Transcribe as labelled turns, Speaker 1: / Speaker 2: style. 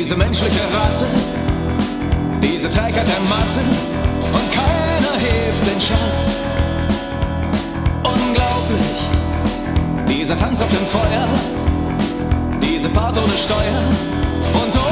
Speaker 1: Diese menschliche Rasse, diese Trägheit der Masse und keiner hebt den Schatz. Unglaublich, dieser Tanz auf dem Feuer, diese Fahrt ohne Steuer und